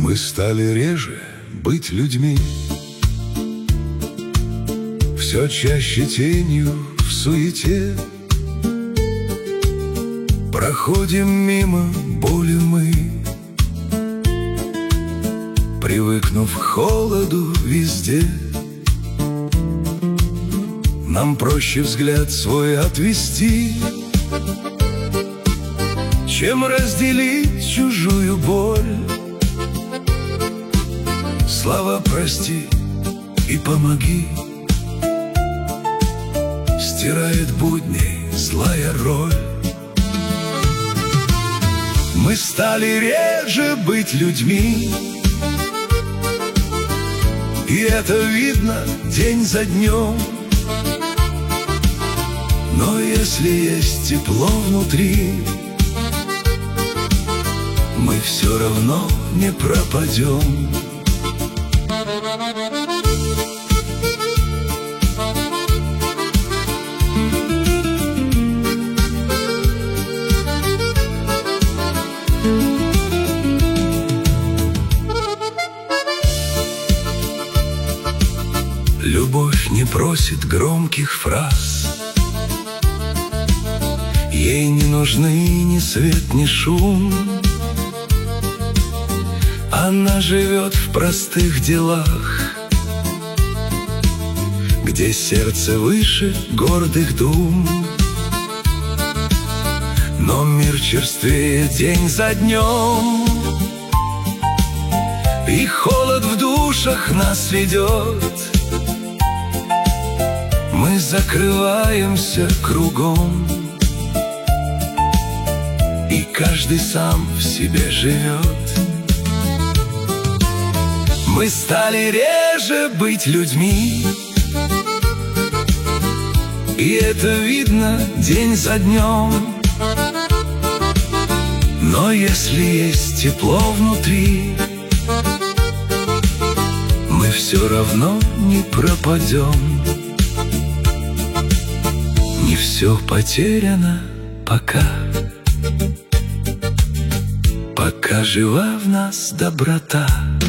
Мы стали реже быть людьми, все чаще тенью в суете. Проходим мимо боли мы, привыкнув к холоду везде. Нам проще взгляд свой отвести, чем разделить чужую боль. Слова «прости» и «помоги» стирает будней злая роль. Мы стали реже быть людьми, и это видно день за днем. Но если есть тепло внутри, мы все равно не пропадем. Любовь не просит громких фраз, ей не нужны ни свет, ни шум. Она живет в простых делах, где сердце выше гордых дум. Но мир черствее день за днем, и холод в душах нас ведет. Мы закрываемся кругом, и каждый сам в себе живет. Мы стали реже быть людьми, и это видно день за днем. Но если есть тепло внутри, мы все равно не пропадем. Не все потеряно пока, пока жива в нас доброта.